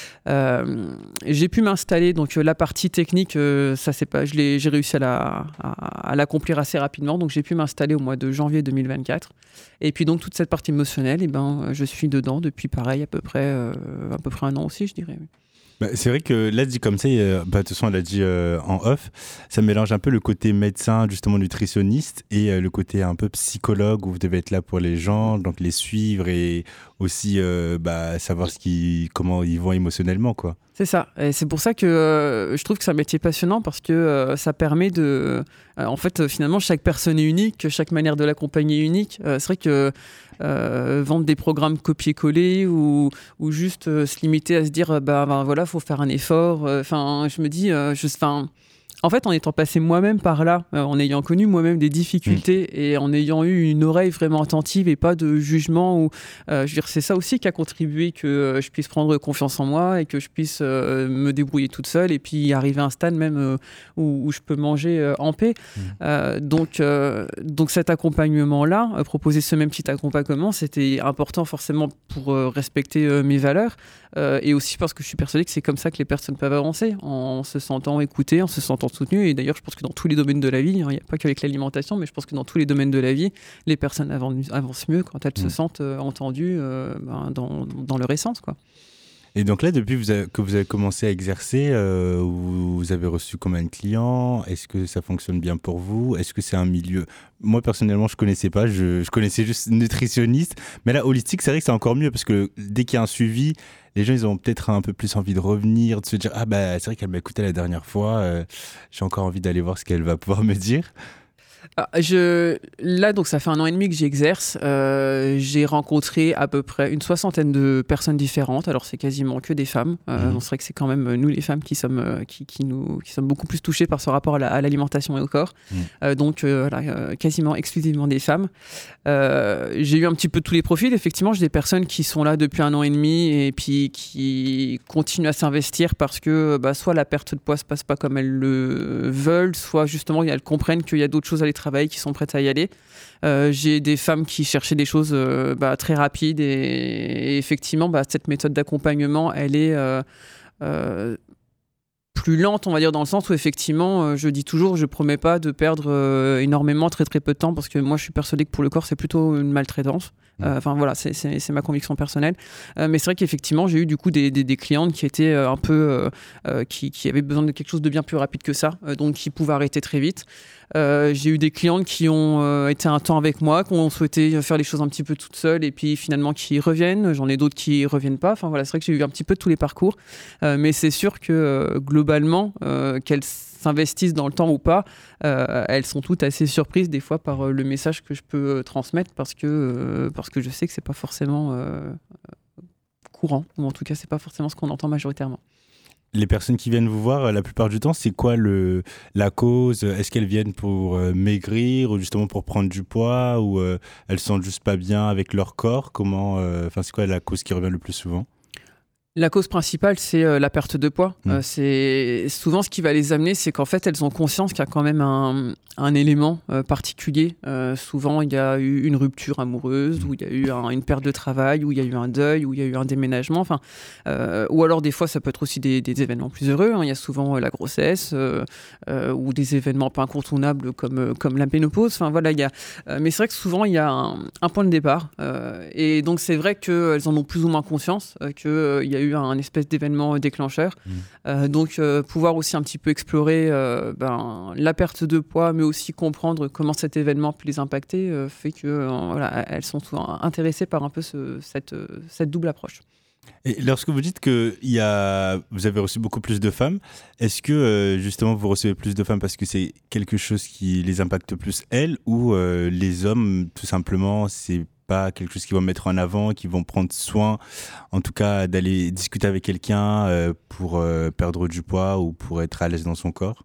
J'ai pu m'installer, donc la partie technique, j'ai réussi à l'accomplir assez rapidement, donc j'ai pu m'installer au mois de janvier 2024. Et puis donc toute cette partie émotionnelle, je suis dedans depuis pareil à peu près 1 an aussi, je dirais. C'est vrai que là, dit comme ça, de toute façon, elle a dit en off, ça mélange un peu le côté médecin, justement nutritionniste, et le côté un peu psychologue, où vous devez être là pour les gens, donc les suivre et aussi savoir comment ils vont émotionnellement, quoi. C'est ça. Et c'est pour ça que je trouve que c'est un métier passionnant parce que ça permet de... en fait, finalement, chaque personne est unique, chaque manière de l'accompagner est unique. C'est vrai que vendre des programmes copier-coller ou juste se limiter à se dire voilà, faut faire un effort. Je me dis... En fait, en étant passé moi-même par là, en ayant connu moi-même des difficultés et en ayant eu une oreille vraiment attentive et pas de jugement, je veux dire, c'est ça aussi qui a contribué que je puisse prendre confiance en moi et que je puisse me débrouiller toute seule et puis arriver à un stade même où je peux manger en paix. Donc cet accompagnement-là, proposer ce même petit accompagnement, c'était important forcément pour respecter mes valeurs et aussi parce que je suis persuadée que c'est comme ça que les personnes peuvent avancer, en se sentant écoutées, en se sentant soutenues. Et d'ailleurs, je pense que dans tous les domaines de la vie, il n'y a pas qu'avec l'alimentation, mais je pense que dans tous les domaines de la vie, les personnes avancent mieux quand elles se sentent entendues dans leur essence, quoi. Et donc là, depuis que vous avez commencé à exercer, vous avez reçu combien de clients? Est-ce que ça fonctionne bien pour vous? Est-ce que c'est un milieu... Moi, personnellement, je ne connaissais pas. Je connaissais juste nutritionniste. Mais là, holistique, c'est vrai que c'est encore mieux parce que dès qu'il y a un suivi, les gens, ils ont peut-être un peu plus envie de revenir, de se dire « Ah, c'est vrai qu'elle m'a écouté la dernière fois. J'ai encore envie d'aller voir ce qu'elle va pouvoir me dire. » Là, donc, ça fait 1 an et demi que j'exerce. J'ai rencontré à peu près une 60aine de personnes différentes. Alors, c'est quasiment que des femmes. C'est vrai que c'est quand même nous, les femmes, qui sommes beaucoup plus touchées par ce rapport à l'alimentation et au corps. Quasiment exclusivement des femmes. J'ai eu un petit peu tous les profils. Effectivement, j'ai des personnes qui sont là depuis 1 an et demi et puis qui continuent à s'investir parce que soit la perte de poids se passe pas comme elles le veulent, soit justement elles comprennent qu'il y a d'autres choses à aller travailler, qui sont prêtes à y aller. J'ai des femmes qui cherchaient des choses très rapides et effectivement, cette méthode d'accompagnement, elle est plus lente, on va dire, dans le sens où effectivement, je dis toujours, je promets pas de perdre énormément, très très peu de temps, parce que moi je suis persuadée que pour le corps c'est plutôt une maltraitance. C'est ma conviction personnelle. Mais c'est vrai qu'effectivement, j'ai eu du coup des clientes qui étaient un peu qui avaient besoin de quelque chose de bien plus rapide que ça, donc qui pouvaient arrêter très vite. J'ai eu des clientes qui ont été un temps avec moi, qui ont souhaité faire les choses un petit peu toutes seules et puis finalement qui reviennent. J'en ai d'autres qui reviennent pas. Enfin voilà, c'est vrai que j'ai eu un petit peu tous les parcours. Mais c'est sûr que globalement, qu'elles s'investissent dans le temps ou pas, elles sont toutes assez surprises des fois par le message que je peux transmettre parce que je sais que c'est pas forcément courant, ou en tout cas c'est pas forcément ce qu'on entend majoritairement. Les personnes qui viennent vous voir, la plupart du temps, c'est quoi la cause? Est-ce qu'elles viennent pour maigrir ou justement pour prendre du poids ou elles se sentent juste pas bien avec leur corps? C'est quoi la cause qui revient le plus souvent? La cause principale, c'est la perte de poids. C'est souvent ce qui va les amener, c'est qu'en fait, elles ont conscience qu'il y a quand même un élément particulier. Souvent, il y a eu une rupture amoureuse, ou il y a eu une perte de travail, ou il y a eu un deuil, ou il y a eu un déménagement. Ou alors, des fois, ça peut être aussi des événements plus heureux. Il y a souvent la grossesse, ou des événements pas incontournables comme la ménopause. Mais c'est vrai que souvent, il y a un point de départ. Et donc, c'est vrai qu'elles en ont plus ou moins conscience qu'il y a eu un espèce d'événement déclencheur. Donc, pouvoir aussi un petit peu explorer la perte de poids, mais aussi comprendre comment cet événement peut les impacter, fait que elles sont souvent intéressées par un peu cette double approche. Et lorsque vous dites que vous avez reçu beaucoup plus de femmes, est-ce que justement vous recevez plus de femmes parce que c'est quelque chose qui les impacte plus elles, ou les hommes, tout simplement, c'est pas quelque chose qu'ils vont mettre en avant, qu'ils vont prendre soin, en tout cas d'aller discuter avec quelqu'un pour perdre du poids ou pour être à l'aise dans son corps?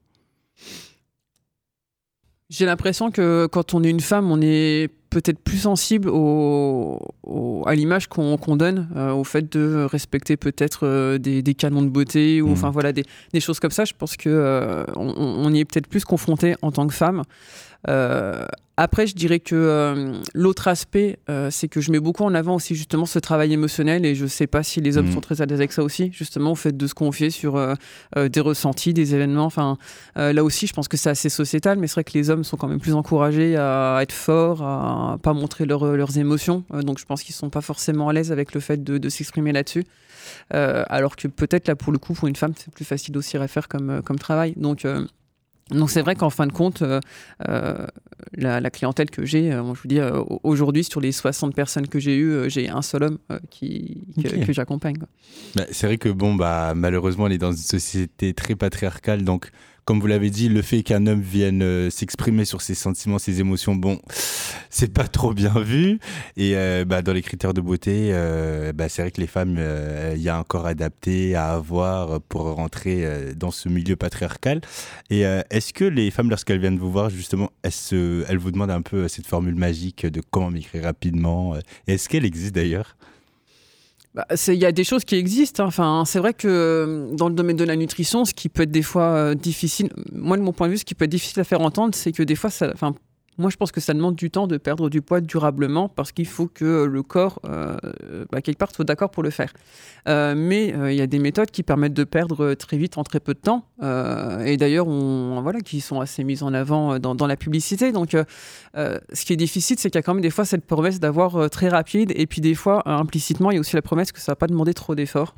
J'ai l'impression que quand on est une femme, on est peut-être plus sensible à l'image qu'on donne, au fait de respecter peut-être des canons de beauté ou des choses comme ça. Je pense qu'on y est peut-être plus confronté en tant que femme. Après, je dirais que l'autre aspect, c'est que je mets beaucoup en avant aussi justement ce travail émotionnel, et je sais pas si les hommes sont très à l'aise avec ça aussi, justement au fait de se confier sur des ressentis, des événements. Enfin, là aussi, je pense que c'est assez sociétal, mais c'est vrai que les hommes sont quand même plus encouragés à être forts, à pas montrer leurs émotions. Donc, je pense qu'ils sont pas forcément à l'aise avec le fait de s'exprimer là-dessus. Alors que peut-être là, pour le coup, pour une femme, c'est plus facile aussi à faire comme travail. Donc c'est vrai qu'en fin de compte, la clientèle que j'ai, je vous dis, aujourd'hui, sur les 60 personnes que j'ai eues, j'ai un seul homme que j'accompagne, quoi. Bah, c'est vrai que malheureusement, on est dans une société très patriarcale, donc comme vous l'avez dit, le fait qu'un homme vienne s'exprimer sur ses sentiments, ses émotions, c'est pas trop bien vu. Et dans les critères de beauté, c'est vrai que les femmes, il y a un corps adapté à avoir pour rentrer dans ce milieu patriarcal. Et est-ce que les femmes, lorsqu'elles viennent vous voir, justement, elles vous demandent un peu cette formule magique de comment m'écrire rapidement? Est-ce qu'elle existe d'ailleurs? Il y a des choses qui existent, hein. Enfin, c'est vrai que dans le domaine de la nutrition, ce qui peut être des fois difficile, moi de mon point de vue, ce qui peut être difficile à faire entendre, c'est que des fois, moi je pense que ça demande du temps de perdre du poids durablement, parce qu'il faut que le corps, quelque part, soit d'accord pour le faire. Mais il y a des méthodes qui permettent de perdre très vite en très peu de temps, et d'ailleurs qui sont assez mises en avant dans la publicité. Donc ce qui est difficile, c'est qu'il y a quand même des fois cette promesse d'avoir très rapide, et puis des fois implicitement il y a aussi la promesse que ça va pas demander trop d'efforts.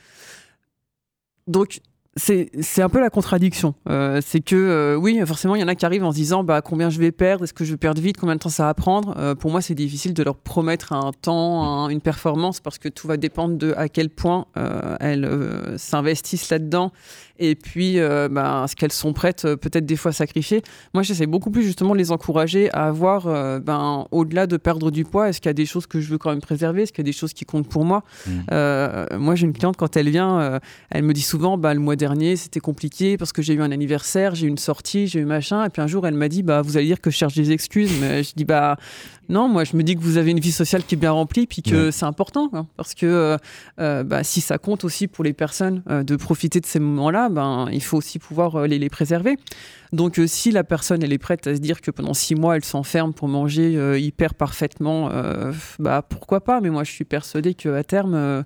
Donc c'est un peu la contradiction. C'est que oui, forcément, il y en a qui arrivent en se disant combien je vais perdre, est-ce que je vais perdre vite, combien de temps ça va prendre. Pour moi, c'est difficile de leur promettre un temps, une performance, parce que tout va dépendre de à quel point elles s'investissent là-dedans, et puis ce qu'elles sont prêtes peut-être des fois à sacrifier. Moi, j'essaie beaucoup plus justement de les encourager à avoir, au-delà de perdre du poids, est-ce qu'il y a des choses que je veux quand même préserver, est-ce qu'il y a des choses qui comptent pour moi. Moi, j'ai une cliente, quand elle vient, elle me dit souvent, le mois dernier, c'était compliqué parce que j'ai eu un anniversaire, j'ai eu une sortie, j'ai eu machin. Et puis un jour, elle m'a dit, vous allez dire que je cherche des excuses. Mais je dis, non, moi, je me dis que vous avez une vie sociale qui est bien remplie, puis que c'est important, hein, parce que si ça compte aussi pour les personnes de profiter de ces moments-là, il faut aussi pouvoir les préserver. Donc, si la personne, elle est prête à se dire que pendant 6 mois, elle s'enferme pour manger hyper parfaitement, pourquoi pas. Mais moi, je suis persuadée qu'à terme,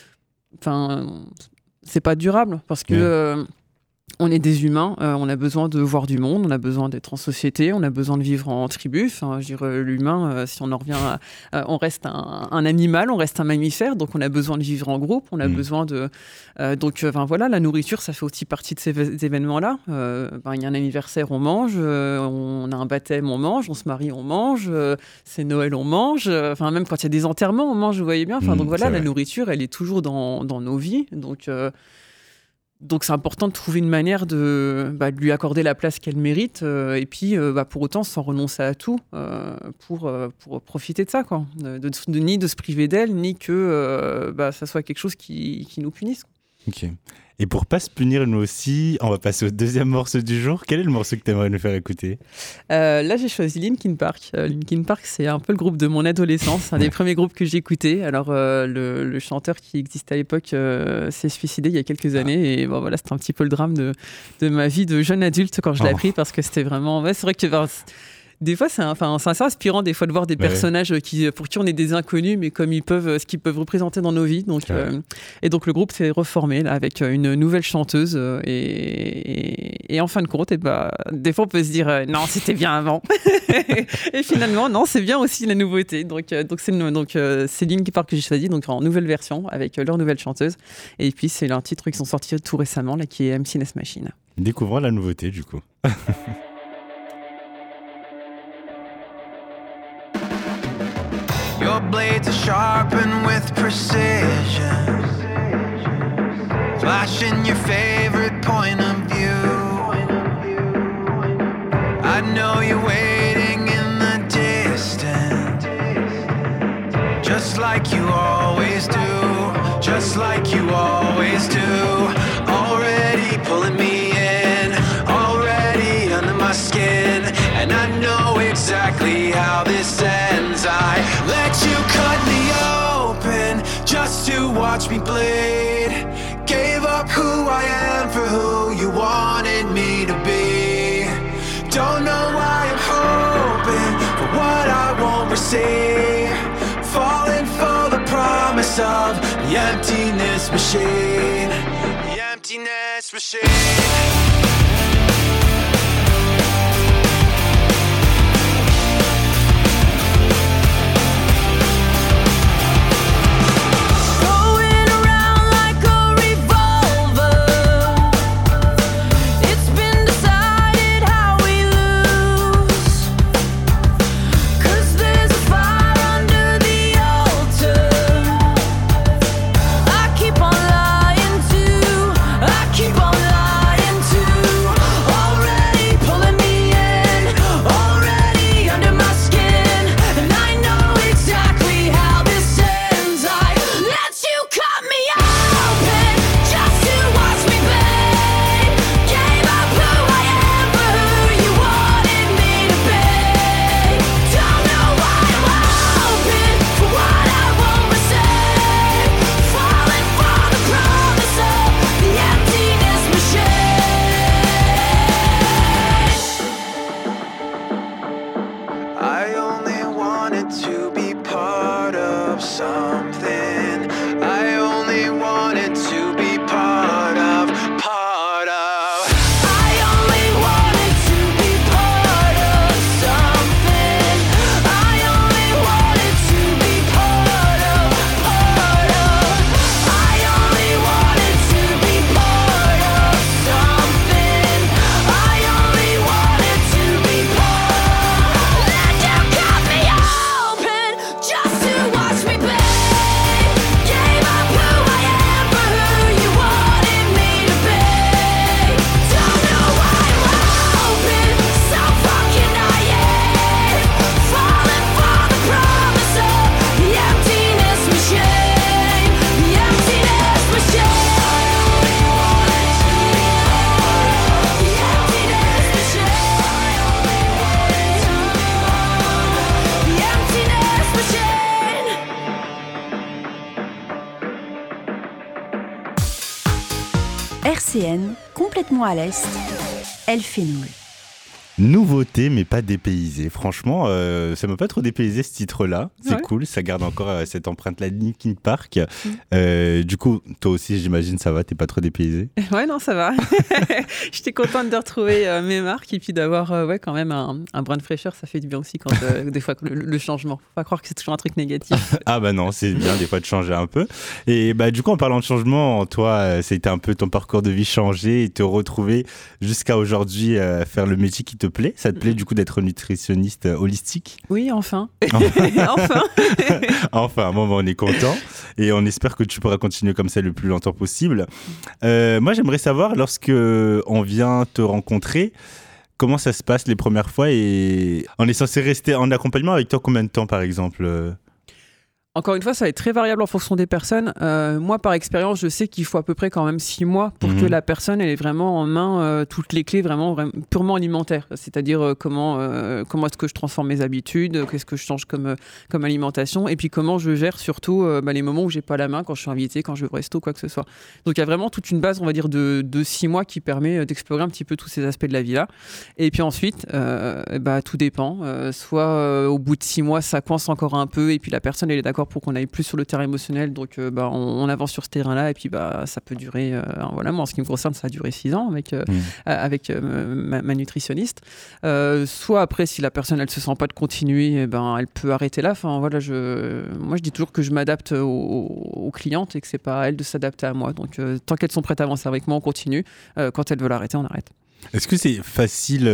c'est pas durable, parce que on est des humains, on a besoin de voir du monde, on a besoin d'être en société, on a besoin de vivre en tribu. Enfin, je dirais, l'humain, si on en revient on reste un animal, on reste un mammifère, donc on a besoin de vivre en groupe, on a besoin de... la nourriture, ça fait aussi partie de ces événements-là. Il y a un anniversaire, on mange, on a un baptême, on mange, on se marie, on mange, c'est Noël, on mange, même quand il y a des enterrements, on mange, vous voyez bien. La nourriture, elle est toujours dans nos vies, donc c'est important de trouver une manière de lui accorder la place qu'elle mérite, et puis pour autant sans renoncer à tout, pour profiter de ça, quoi. Ni de se priver d'elle, ni que ça soit quelque chose qui nous punisse. Ok. Et pour pas se punir nous aussi, on va passer au deuxième morceau du jour. Quel est le morceau que tu aimerais nous faire écouter ? Là, j'ai choisi Linkin Park. Linkin Park, c'est un peu le groupe de mon adolescence, un des premiers groupes que j'ai écouté. Alors, le chanteur qui existait à l'époque s'est suicidé il y a quelques années. Et c'était un petit peu le drame de ma vie de jeune adulte quand je l'ai appris, parce que c'était vraiment... c'est vrai que... des fois, c'est assez inspirant des fois de voir des personnages pour qui on est des inconnus, mais comme ce qu'ils peuvent représenter dans nos vies. Donc, et donc le groupe s'est reformé là, avec une nouvelle chanteuse, et en fin de compte, des fois on peut se dire non, c'était bien avant. Et finalement, non, c'est bien aussi la nouveauté. Donc c'est Linkin Park que j'ai choisi, donc en nouvelle version avec leur nouvelle chanteuse. Et puis c'est un titre qu'ils ont sorti tout récemment là, qui est Emptiness Machine. Découvrons la nouveauté du coup. Your blades are sharpened with precision, flashing your favorite point of view. I know you're waiting in the distance, just like you always do, just like you always do. Already pulling me in, already under my skin, and I know exactly how this ends. I let you cut me open just to watch me bleed. Gave up who I am for who you wanted me to be. Don't know why I'm see. Falling for the promise of the emptiness machine. The emptiness machine. RCN, complètement à l'Est, Elfenoul. Nouveauté mais pas dépaysé. Franchement, ça m'a pas trop dépaysé ce titre-là. C'est cool, ça garde encore cette empreinte-là de Linkin Park. Du coup, toi aussi, j'imagine, ça va, t'es pas trop dépaysé? Ouais, non, ça va. J'étais contente de retrouver mes marques et puis d'avoir quand même un brin de fraîcheur. Ça fait du bien aussi quand des fois le changement. Faut pas croire que c'est toujours un truc négatif. Ah bah non, c'est bien des fois de changer un peu. Et bah du coup, en parlant de changement, toi, c'était un peu ton parcours de vie changé et te retrouver jusqu'à aujourd'hui faire le métier qui te plaît. Ça te plaît du coup d'être nutritionniste holistique? Oui, enfin. Enfin. Enfin, bon, on est content et on espère que tu pourras continuer comme ça le plus longtemps possible. Moi, j'aimerais savoir, lorsque on vient te rencontrer, comment ça se passe les premières fois et on est censé rester en accompagnement avec toi combien de temps par exemple? Encore une fois, ça va être très variable en fonction des personnes. Moi, par expérience, je sais qu'il faut à peu près quand même 6 mois pour que la personne elle ait vraiment en main toutes les clés vraiment purement alimentaires. C'est-à-dire comment est-ce que je transforme mes habitudes, qu'est-ce que je change comme alimentation, et puis comment je gère surtout les moments où j'ai pas la main, quand je suis invité, quand je vais au resto, quoi que ce soit. Donc il y a vraiment toute une base, on va dire, de 6 mois qui permet d'explorer un petit peu tous ces aspects de la vie-là. Et puis ensuite, tout dépend. Soit au bout de 6 mois, ça coince encore un peu, et puis la personne elle est d'accord pour qu'on aille plus sur le terrain émotionnel, donc on avance sur ce terrain-là, et puis ça peut durer, moi en ce qui me concerne ça a duré 6 ans avec ma nutritionniste. Soit après, si la personne elle se sent pas de continuer, elle peut arrêter là. Enfin voilà, moi je dis toujours que je m'adapte aux clientes et que c'est pas à elles de s'adapter à moi, donc tant qu'elles sont prêtes à avancer avec moi, on continue. Quand elles veulent arrêter, on arrête. Est-ce que c'est facile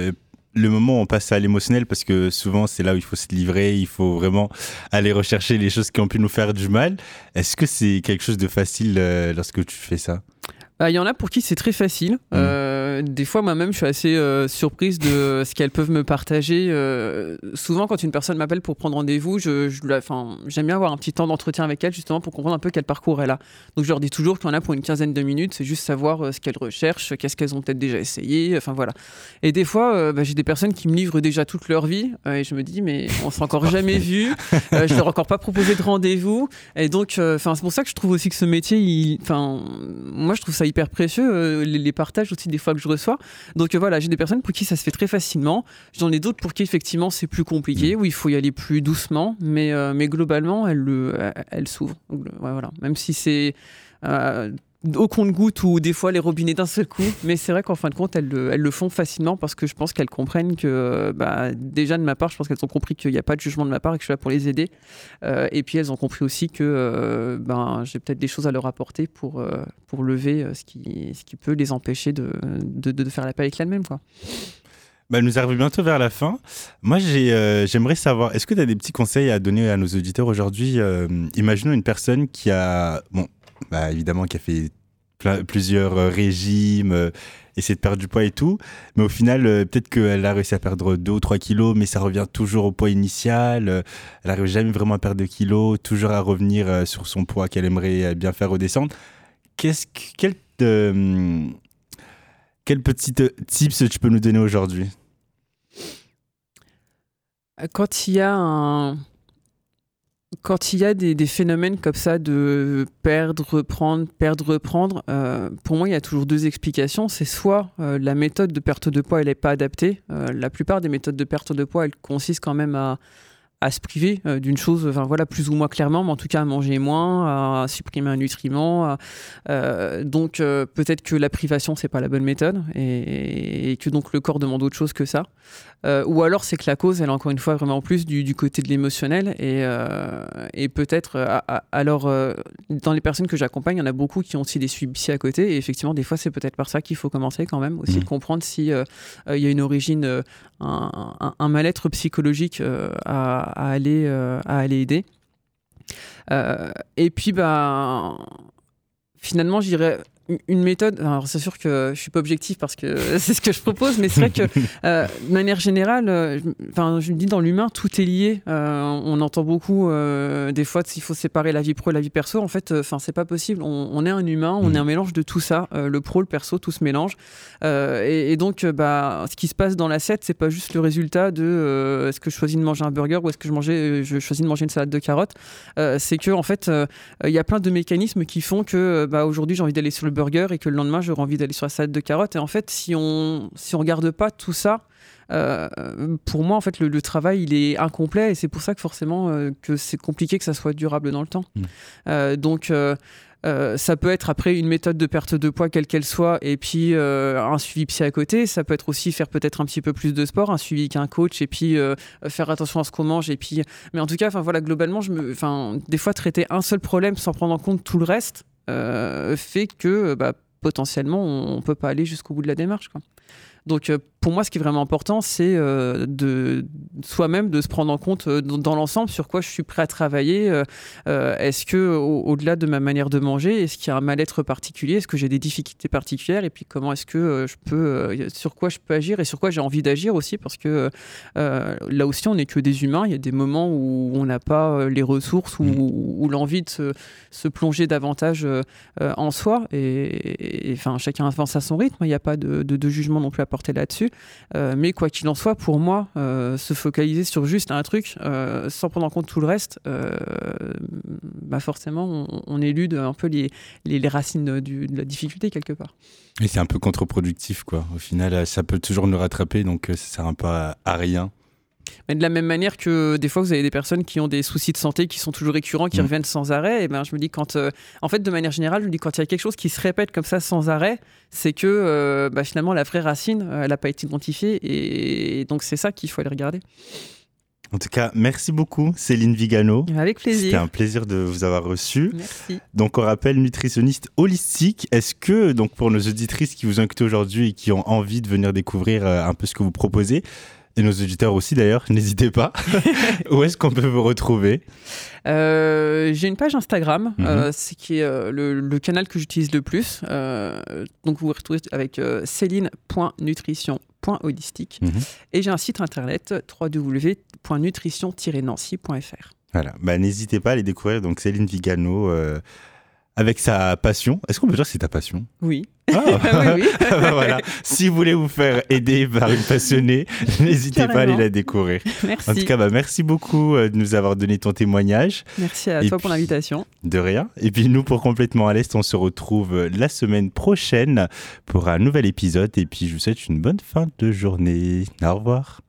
le moment où on passe à l'émotionnel, parce que souvent c'est là où il faut se livrer, il faut vraiment aller rechercher les choses qui ont pu nous faire du mal. Est-ce que c'est quelque chose de facile lorsque tu fais ça? Il y en a pour qui c'est très facile. Des fois, moi-même, je suis assez surprise de ce qu'elles peuvent me partager. Souvent, quand une personne m'appelle pour prendre rendez-vous, j'aime bien avoir un petit temps d'entretien avec elle, justement, pour comprendre un peu quel parcours elle a. Donc, je leur dis toujours qu'il y en a pour une quinzaine de minutes. C'est juste savoir ce qu'elles recherchent, qu'est-ce qu'elles ont peut-être déjà essayé. Enfin, voilà. Et des fois, j'ai des personnes qui me livrent déjà toute leur vie. Et je me dis, mais on s'est encore jamais vu. Je leur ai encore pas proposé de rendez-vous. Et donc, c'est pour ça que je trouve aussi que ce métier, moi, je trouve ça hyper précieux. Les partages aussi, des fois que je je reçois. Donc voilà, j'ai des personnes pour qui ça se fait très facilement. J'en ai d'autres pour qui effectivement c'est plus compliqué, où il faut y aller plus doucement, mais globalement elle s'ouvre. Ouais, voilà. Même si c'est au compte-gouttes ou des fois les robinets d'un seul coup, mais c'est vrai qu'en fin de compte elles le font facilement parce que je pense qu'elles comprennent que déjà de ma part, je pense qu'elles ont compris qu'il n'y a pas de jugement de ma part et que je suis là pour les aider, et puis elles ont compris aussi que j'ai peut-être des choses à leur apporter pour lever ce qui peut les empêcher de faire la paix avec l'elle-même, quoi. Nous arrivons bientôt vers la fin. Moi, j'aimerais savoir, est-ce que tu as des petits conseils à donner à nos auditeurs aujourd'hui? Imaginons une personne qui a, évidemment, qui a fait plusieurs régimes, essaie de perdre du poids et tout, mais au final, peut-être qu'elle a réussi à perdre 2 ou 3 kilos, mais ça revient toujours au poids initial. Elle n'arrive jamais vraiment à perdre de kilos, toujours à revenir sur son poids qu'elle aimerait bien faire redescendre. Quel petit tips tu peux nous donner aujourd'hui? Quand il y a des phénomènes comme ça de perdre, reprendre, pour moi, il y a toujours 2 explications. C'est soit la méthode de perte de poids, elle n'est pas adaptée. La plupart des méthodes de perte de poids, elles consistent quand même à se priver d'une chose, plus ou moins clairement, mais en tout cas à manger moins, à supprimer un nutriment. Donc peut-être que la privation, c'est pas la bonne méthode et que donc le corps demande autre chose que ça. Ou alors c'est que la cause, elle est encore une fois vraiment plus du côté de l'émotionnel et peut-être alors dans les personnes que j'accompagne, il y en a beaucoup qui ont aussi des suivis psy à côté et effectivement des fois c'est peut-être par ça qu'il faut commencer quand même aussi de comprendre si il y a une origine, un mal-être psychologique à aller aider. Et puis finalement je dirais une méthode, alors c'est sûr que je suis pas objectif parce que c'est ce que je propose, mais c'est vrai que de manière générale, je me dis dans l'humain tout est lié. On entend beaucoup des fois qu'il faut séparer la vie pro et la vie perso. En fait, c'est pas possible. On est un humain, on est un mélange de tout ça, le pro, le perso, tout se mélange. Et donc, ce qui se passe dans l'assiette, c'est pas juste le résultat de est-ce que je choisis de manger un burger ou est-ce que je choisis de manger une salade de carottes. C'est que en fait, il y a plein de mécanismes qui font que aujourd'hui j'ai envie d'aller sur le burger et que le lendemain j'aurais envie d'aller sur la salade de carottes. Et en fait, si on regarde pas tout ça, pour moi en fait le travail il est incomplet et c'est pour ça que forcément que c'est compliqué que ça soit durable dans le temps. Donc ça peut être après une méthode de perte de poids quelle qu'elle soit et puis un suivi psy à côté. Ça peut être aussi faire peut-être un petit peu plus de sport, un suivi qu'un coach et puis faire attention à ce qu'on mange et puis mais en tout cas globalement des fois traiter un seul problème sans prendre en compte tout le reste fait que potentiellement on peut pas aller jusqu'au bout de la démarche, quoi. Donc pour moi ce qui est vraiment important c'est de soi-même de se prendre en compte dans l'ensemble sur quoi je suis prêt à travailler. Est-ce que au-delà de ma manière de manger, est-ce qu'il y a un mal-être particulier, est-ce que j'ai des difficultés particulières et puis comment est-ce que je peux sur quoi je peux agir et sur quoi j'ai envie d'agir aussi parce que là aussi on n'est que des humains, il y a des moments où on n'a pas les ressources ou l'envie de se plonger davantage en soi et chacun avance à son rythme, il n'y a pas de jugement non plus à porter là-dessus, mais quoi qu'il en soit pour moi se focaliser sur juste un truc sans prendre en compte tout le reste, forcément on élude un peu les racines de la difficulté quelque part. Et c'est un peu contre-productif, quoi. Au final ça peut toujours nous rattraper, donc ça sert un peu à rien. Mais de la même manière que des fois vous avez des personnes qui ont des soucis de santé qui sont toujours récurrents, qui reviennent sans arrêt, et je me dis en fait de manière générale, je me dis quand il y a quelque chose qui se répète comme ça sans arrêt, c'est que finalement la vraie racine, elle n'a pas été identifiée et donc c'est ça qu'il faut aller regarder. En tout cas, merci beaucoup Céline Vigano. Avec plaisir. C'était un plaisir de vous avoir reçu. Merci. Donc on rappelle nutritionniste holistique. Est-ce que donc pour nos auditrices qui vous ont écouté aujourd'hui et qui ont envie de venir découvrir un peu ce que vous proposez, et nos auditeurs aussi d'ailleurs, n'hésitez pas. Où est-ce qu'on peut vous retrouver ? J'ai une page Instagram, c'est qui est le canal que j'utilise le plus. Donc vous vous retrouvez avec céline.nutrition.holistique. Et j'ai un site internet www.nutrition-nancy.fr. Voilà, n'hésitez pas à aller découvrir donc Céline Vigano avec sa passion. Est-ce qu'on peut dire que c'est ta passion ? Oui. Ah, Oui. voilà. Si vous voulez vous faire aider par une passionnée, n'hésitez pas à aller la découvrir. Merci. En tout cas, merci beaucoup de nous avoir donné ton témoignage. Merci à toi pour l'invitation. De rien. Et puis nous, pour Complètement à l'Est, on se retrouve la semaine prochaine pour un nouvel épisode. Et puis je vous souhaite une bonne fin de journée. Au revoir.